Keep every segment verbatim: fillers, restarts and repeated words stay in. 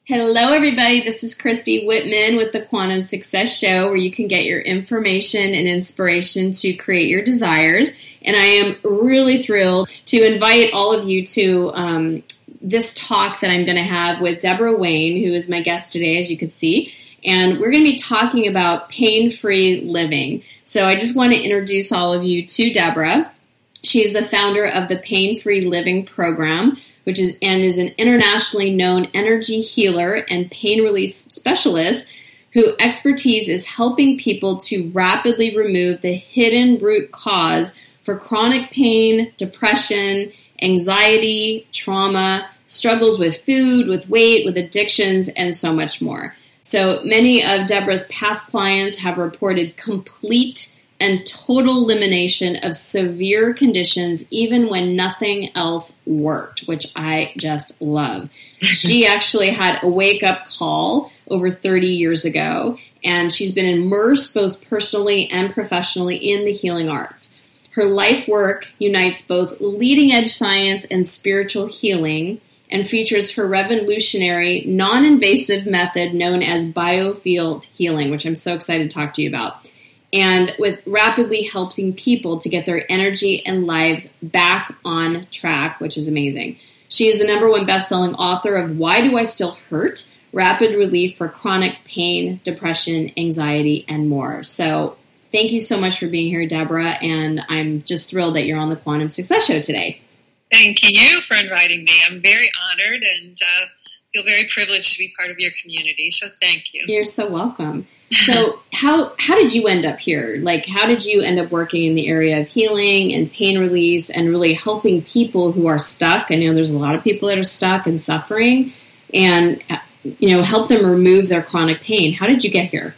Hello, everybody. This is Christy Whitman with the Quantum Success Show, where you can get your information and inspiration to create your desires. And I am really thrilled to invite all of you to um, this talk that I'm going to have with Deborah Wayne, who is my guest today, as you can see. And we're going to be talking about pain-free living. So I just want to introduce all of you to Deborah. She's the founder of the Pain-Free Living Program, which is and is an internationally known energy healer and pain release specialist whose expertise is helping people to rapidly remove the hidden root cause for chronic pain, depression, anxiety, trauma, struggles with food, with weight, with addictions, and so much more. So many of Deborah's past clients have reported complete and total elimination of severe conditions, even when nothing else worked, which I just love. She actually had a wake-up call over thirty years ago, and she's been immersed both personally and professionally in the healing arts. Her life work unites both leading-edge science and spiritual healing and features her revolutionary, non-invasive method known as biofield healing, which I'm so excited to talk to you about, and with rapidly helping people to get their energy and lives back on track, which is amazing. She is the number one best-selling author of Why Do I Still Hurt? Rapid Relief for Chronic Pain, Depression, Anxiety, and more. So thank you so much for being here, Deborah, and I'm just thrilled that you're on the Quantum Success Show today. Thank you for inviting me. I'm very honored and uh, feel very privileged to be part of your community, so thank you. You're so welcome. So how how did you end up here? Like, how did you end up working in the area of healing and pain release and really helping people who are stuck? I know there's a lot of people that are stuck and suffering, and, you know, help them remove their chronic pain. How did you get here?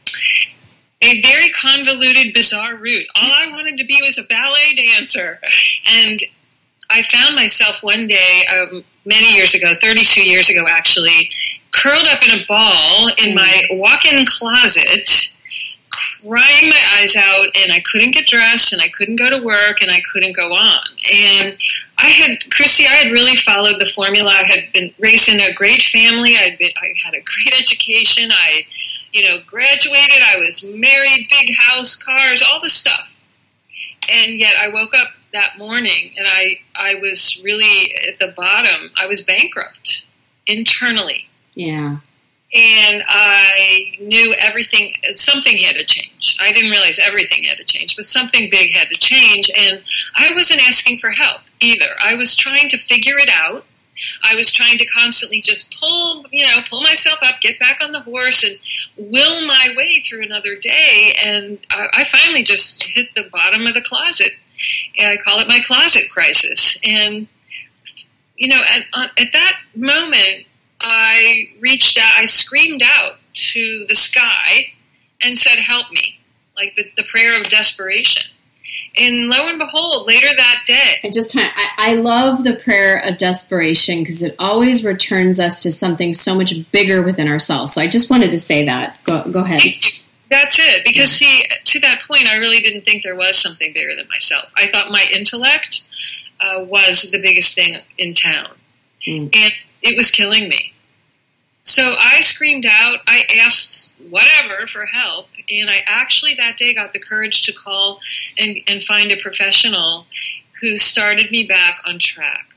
A very convoluted, bizarre route. All I wanted to be was a ballet dancer. And I found myself one day, um, many years ago, thirty-two years ago actually, curled up in a ball in my walk-in closet, crying my eyes out, and I couldn't get dressed, and I couldn't go to work, and I couldn't go on. And I had, Christy, I had really followed the formula. I had been raised in a great family. I'd been, I had a great education. I, you know, graduated. I was married, big house, cars, all the stuff. And yet I woke up that morning, and I, I was really at the bottom. I was bankrupt internally. Yeah. And I knew everything, something had to change. I didn't realize everything had to change, but something big had to change. And I wasn't asking for help either. I was trying to figure it out. I was trying to constantly just pull, you know, pull myself up, get back on the horse, and will my way through another day. And I, I finally just hit the bottom of the closet. And I call it my closet crisis. And, you know, at, at that moment, I reached out, I screamed out to the sky and said, help me, like the, the prayer of desperation. And lo and behold, later that day. I just, I, I love the prayer of desperation because it always returns us to something so much bigger within ourselves. So I just wanted to say that. Go, go ahead. That's it. Because, see, to that point, I really didn't think there was something bigger than myself. I thought my intellect uh, was the biggest thing in town. Mm. And it was killing me. So I screamed out, I asked whatever for help, and I actually that day got the courage to call and, and find a professional who started me back on track,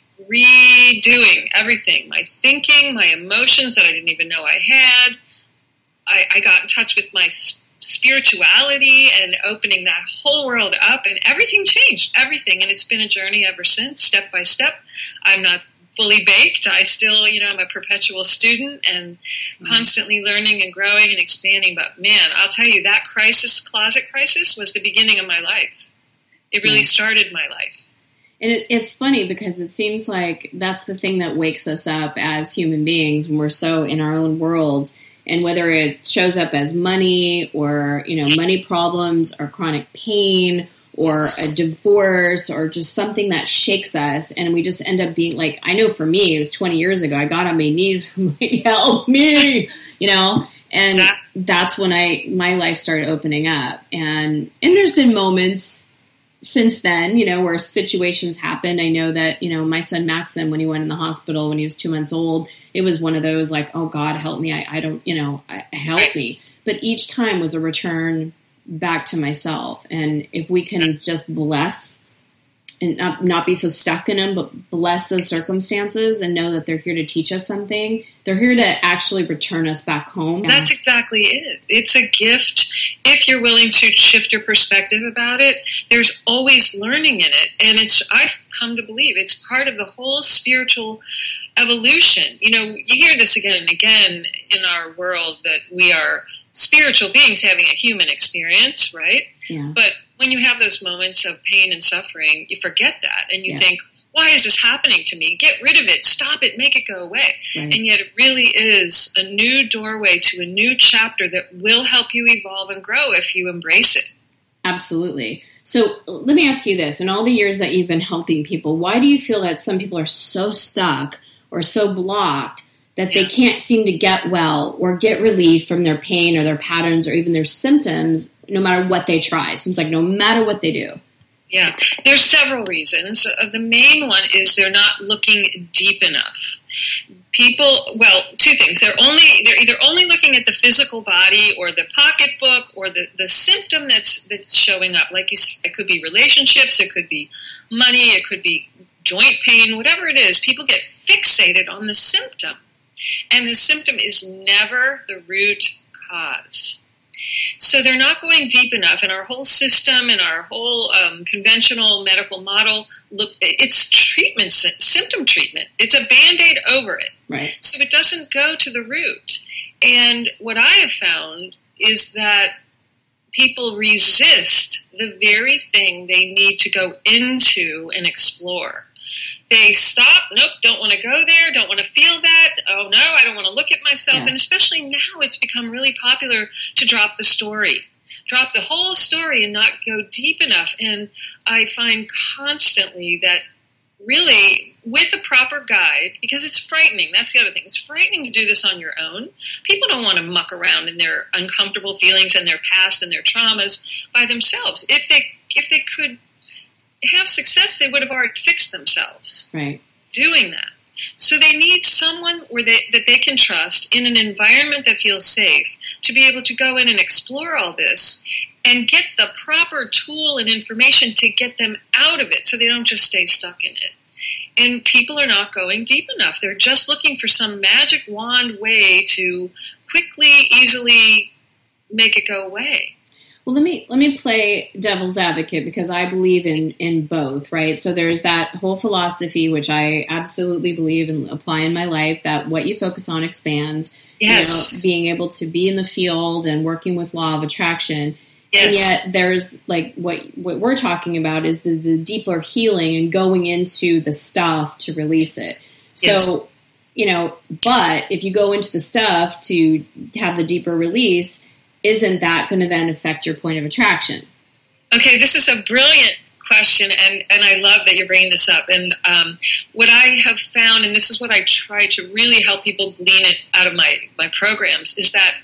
redoing everything, my thinking, my emotions that I didn't even know I had. I, I got in touch with my spirituality and opening that whole world up, and everything changed, everything, and it's been a journey ever since, step by step. I'm not fully baked. I still, you know, I'm a perpetual student and mm-hmm. constantly learning and growing and expanding. But man, I'll tell you, that crisis, closet crisis, was the beginning of my life. It really yeah. started my life. And it, it's funny because it seems like that's the thing that wakes us up as human beings when we're so in our own world. And whether it shows up as money or, you know, money problems or chronic pain or a divorce or just something that shakes us, and we just end up being like, I know for me, it was twenty years ago, I got on my knees, I'm like, help me, you know, and exactly. that's when I, my life started opening up. And, and there's been moments since then, you know, where situations happened, I know that, you know, my son Maxim, when he went in the hospital when he was two months old, it was one of those like, oh God, help me. I, I don't, you know, I, help me. But each time was a return back to myself. And if we can just bless and not, not be so stuck in them, but bless those circumstances and know that they're here to teach us something. They're here to actually return us back home. That's exactly it. It's a gift. If you're willing to shift your perspective about it, there's always learning in it. And it's, I've come to believe it's part of the whole spiritual evolution. You know, you hear this again and again in our world that we are spiritual beings having a human experience, right? Yeah. But when you have those moments of pain and suffering, you forget that and you yes. think, why is this happening to me? Get rid of it. Stop it. Make it go away. Right. And yet it really is a new doorway to a new chapter that will help you evolve and grow if you embrace it. Absolutely. So let me ask you this. In all the years that you've been helping people, why do you feel that some people are so stuck or so blocked that they can't seem to get well or get relief from their pain or their patterns or even their symptoms, no matter what they try? It seems like no matter what they do. Yeah, there's several reasons. Uh, the main one is they're not looking deep enough. People, well, two things. They're only they're either only looking at the physical body or the pocketbook or the, the symptom that's that's showing up. Like you said, it could be relationships, it could be money, it could be joint pain, whatever it is. People get fixated on the symptom. And the symptom is never the root cause. So they're not going deep enough, and our whole system and our whole um, conventional medical model, look, it's treatment, symptom treatment. It's a Band-Aid over it. Right. So it doesn't go to the root. And what I have found is that people resist the very thing they need to go into and explore. They stop, nope, don't want to go there, don't want to feel that, oh no, I don't want to look at myself. Yes. And especially now it's become really popular to drop the story. Drop the whole story and not go deep enough. And I find constantly that really with a proper guide, because it's frightening, that's the other thing, it's frightening to do this on your own. People don't want to muck around in their uncomfortable feelings and their past and their traumas by themselves. If they if they could have success, they would have already fixed themselves right. doing that. So they need someone where they, that they can trust in an environment that feels safe to be able to go in and explore all this and get the proper tool and information to get them out of it so they don't just stay stuck in it. And people are not going deep enough. They're just looking for some magic wand way to quickly, easily make it go away. Well, let me let me play devil's advocate because I believe in, in both, right? So there's that whole philosophy, which I absolutely believe and apply in my life, that what you focus on expands. Yes. You know, being able to be in the field and working with law of attraction. Yes. And yet there's like what what we're talking about is the, the deeper healing and going into the stuff to release it. So, yes. you know, but if you go into the stuff to have the deeper release, isn't that going to then affect your point of attraction? Okay, this is a brilliant question, and, and I love that you're bringing this up. And um, what I have found, and this is what I try to really help people glean it out of my, my programs, is that,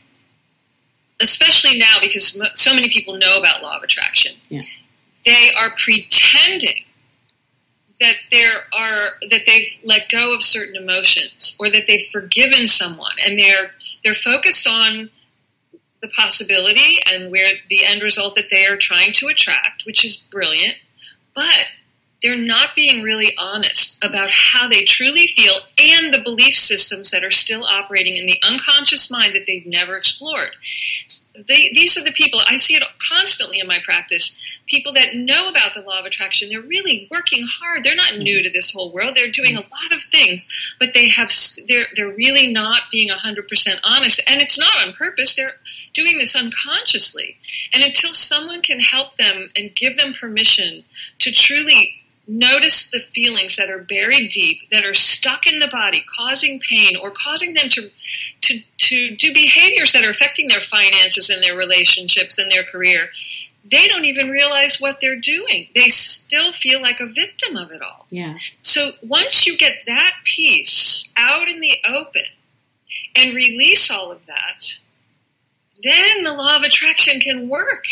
especially now, because so many people know about law of attraction, yeah. they are pretending that there are that they've let go of certain emotions or that they've forgiven someone, and they're they're focused on the possibility and where the end result that they are trying to attract, which is brilliant, but they're not being really honest about how they truly feel and the belief systems that are still operating in the unconscious mind that they've never explored. They, these are the people, I see it constantly in my practice, people that know about the law of attraction. They're really working hard. They're not new to this whole world. They're doing a lot of things, but they have, they're, they're really not being one hundred percent honest. And it's not on purpose. They're doing this unconsciously. And until someone can help them and give them permission to truly notice the feelings that are buried deep, that are stuck in the body, causing pain or causing them to, to, to do behaviors that are affecting their finances and their relationships and their career, they don't even realize what they're doing. They still feel like a victim of it all. Yeah. So once you get that piece out in the open and release all of that, then the law of attraction can work.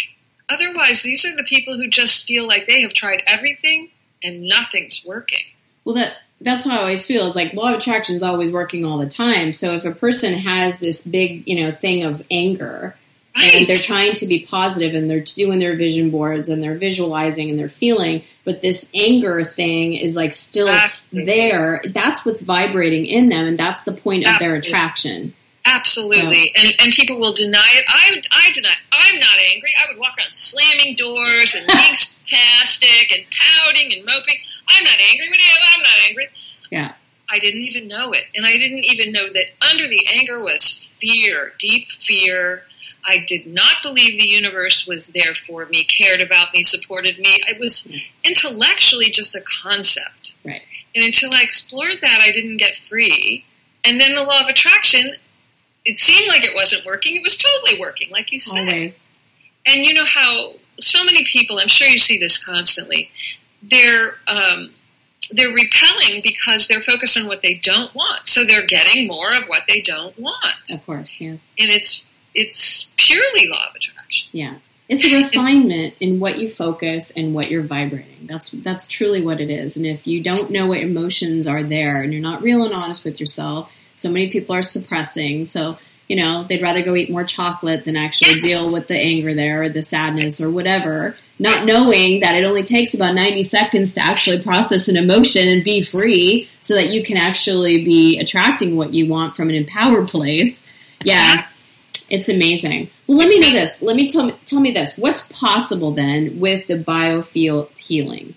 Otherwise, these are the people who just feel like they have tried everything and nothing's working. Well, that that's how I always feel. It's like law of attraction is always working all the time. So if a person has this big, you know, thing of anger, right, and they're trying to be positive and they're doing their vision boards and they're visualizing and they're feeling, but this anger thing is like still exactly. there, that's what's vibrating in them, and that's the point of Absolutely. Their attraction. Absolutely. So. And and people will deny it. I I deny I'm not angry. I would walk around slamming doors and being sarcastic and pouting and moping. I'm not angry. What do you, I'm not angry. Yeah. I didn't even know it. And I didn't even know that under the anger was fear, deep fear. I did not believe the universe was there for me, cared about me, supported me. It was yes. intellectually just a concept. Right. And until I explored that, I didn't get free. And then the law of attraction, it seemed like it wasn't working. It was totally working, like you said. Always. And you know how so many people, I'm sure you see this constantly, they're um, they're repelling because they're focused on what they don't want. So they're getting more of what they don't want. Of course, yes. And it's it's purely law of attraction. Yeah. It's a refinement in what you focus and what you're vibrating. That's that's truly what it is. And if you don't know what emotions are there and you're not real and honest with yourself, so many people are suppressing. So, you know, they'd rather go eat more chocolate than actually yes. deal with the anger there or the sadness or whatever, not knowing that it only takes about ninety seconds to actually process an emotion and be free so that you can actually be attracting what you want from an empowered place. Yeah, it's amazing. Well, let me know this. Let me tell me, tell me this. What's possible then with the biofield healing?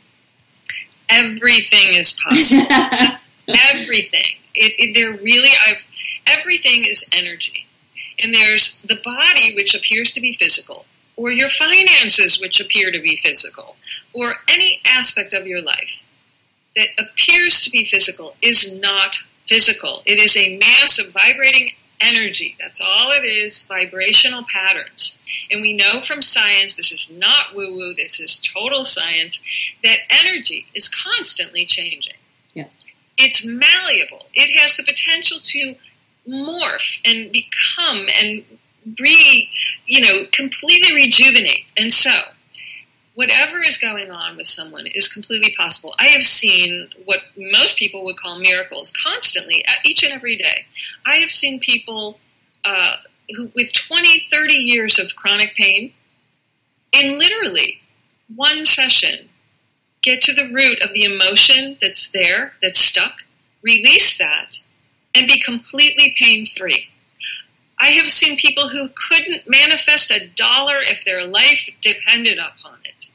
Everything is possible. Everything. It, it, they're really, I've, everything is energy. And there's the body, which appears to be physical, or your finances, which appear to be physical, or any aspect of your life that appears to be physical is not physical. It is a mass of vibrating energy. That's all it is, vibrational patterns. And we know from science, this is not woo-woo, this is total science, that energy is constantly changing. Yes. It's malleable. It has the potential to morph and become and re, you know, completely rejuvenate. And so, whatever is going on with someone is completely possible. I have seen what most people would call miracles constantly, each and every day. I have seen people uh, who, with twenty, thirty years of chronic pain, in literally one session, get to the root of the emotion that's there, that's stuck, release that, and be completely pain-free. I have seen people who couldn't manifest a dollar if their life depended upon it.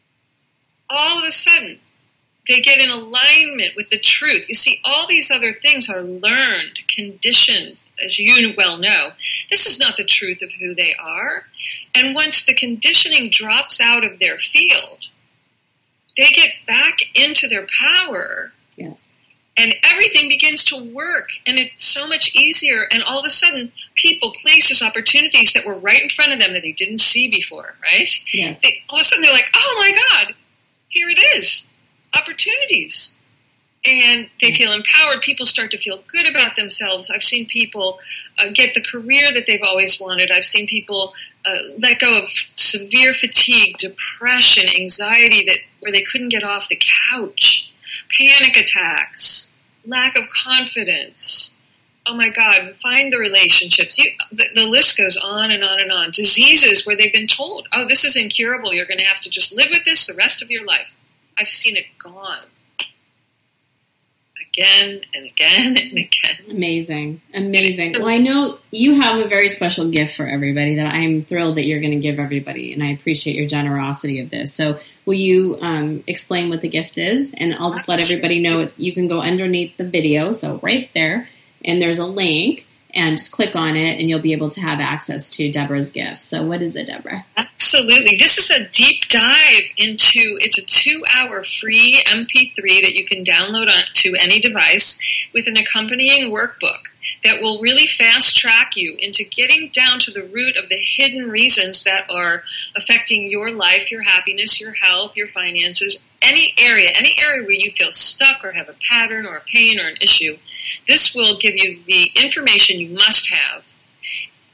All of a sudden, they get in alignment with the truth. You see, all these other things are learned, conditioned, as you well know. This is not the truth of who they are. And once the conditioning drops out of their field, they get back into their power. Yes. And everything begins to work, and it's so much easier. And all of a sudden, people, places, opportunities that were right in front of them that they didn't see before, right? Yes. They, all of a sudden, they're like, oh my God, here it is, opportunities. And they feel empowered. People start to feel good about themselves. I've seen people uh, get the career that they've always wanted. I've seen people uh, let go of severe fatigue, depression, anxiety that where they couldn't get off the couch. Panic attacks, lack of confidence. Oh my God, find the relationships. You, the, the list goes on and on and on. Diseases where they've been told, oh, this is incurable. You're going to have to just live with this the rest of your life. I've seen it gone. Again and again and again. Amazing. Amazing. Well, I know you have a very special gift for everybody that I'm thrilled that you're going to give everybody, and I appreciate your generosity of this. So will you um, explain what the gift is? And I'll just let everybody know you can go underneath the video, so right there, and there's a link, and just click on it, and you'll be able to have access to Deborah's gift. So what is it, Deborah? Absolutely. This is a deep dive into, it's a two-hour free M P three that you can download onto any device with an accompanying workbook that will really fast-track you into getting down to the root of the hidden reasons that are affecting your life, your happiness, your health, your finances, any area, any area where you feel stuck or have a pattern or a pain or an issue. This will give you the information you must have.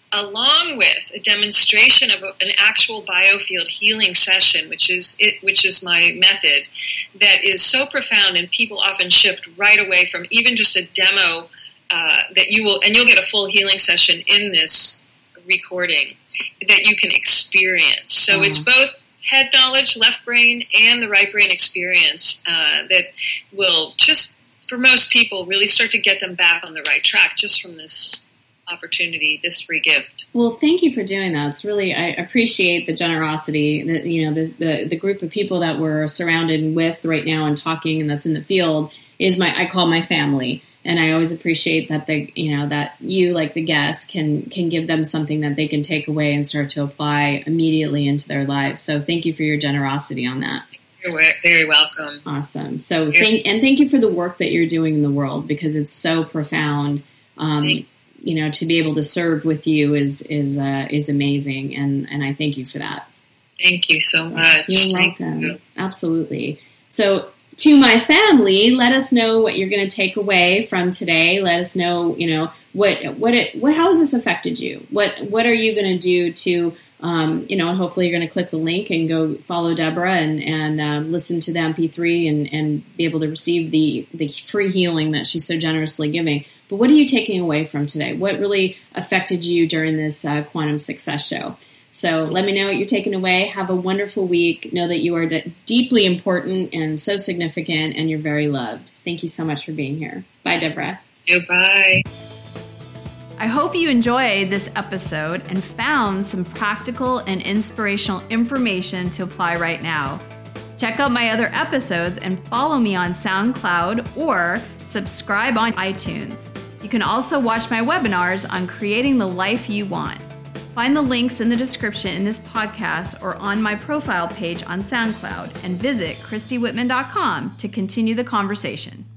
along with a demonstration of a, an actual biofield healing session, which is it, which is my method, that is so profound, and people often shift right away from even just a demo uh, that you will, and you'll get a full healing session in this recording that you can experience. So mm. it's both head knowledge, left brain, and the right brain experience uh, that will just, for most people, really start to get them back on the right track just from this opportunity, this free gift. Well, thank you for doing that. It's really, I appreciate the generosity that, you know, the, the, the group of people that we're surrounded with right now and talking, and that's in the field, is my, I call my family. And I always appreciate that the, you know, that you, like the guest, can, can give them something that they can take away and start to apply immediately into their lives. So thank you for your generosity on that. You're very welcome. Awesome. So thank, and thank you for the work that you're doing in the world, because it's so profound. Um, you know, to be able to serve with you is, is, uh, is amazing. And, and I thank you for that. Thank you so much. You're Thank welcome. you. Absolutely. So to my family, let us know what you're going to take away from today. Let us know, you know, what, what, it, what, how has this affected you? What, what are you going to do to, um, you know, and hopefully you're going to click the link and go follow Deborah and, and, um, listen to the M P three and, and be able to receive the, the free healing that she's so generously giving. But what are you taking away from today? What really affected you during this uh, Quantum Success Show? So let me know what you're taking away. Have a wonderful week. Know that you are d- deeply important and so significant, and you're very loved. Thank you so much for being here. Bye, Deborah. Goodbye. I hope you enjoyed this episode and found some practical and inspirational information to apply right now. Check out my other episodes and follow me on SoundCloud or subscribe on iTunes. You can also watch my webinars on creating the life you want. Find the links in the description in this podcast or on my profile page on SoundCloud, and visit Christy Whitman dot com to continue the conversation.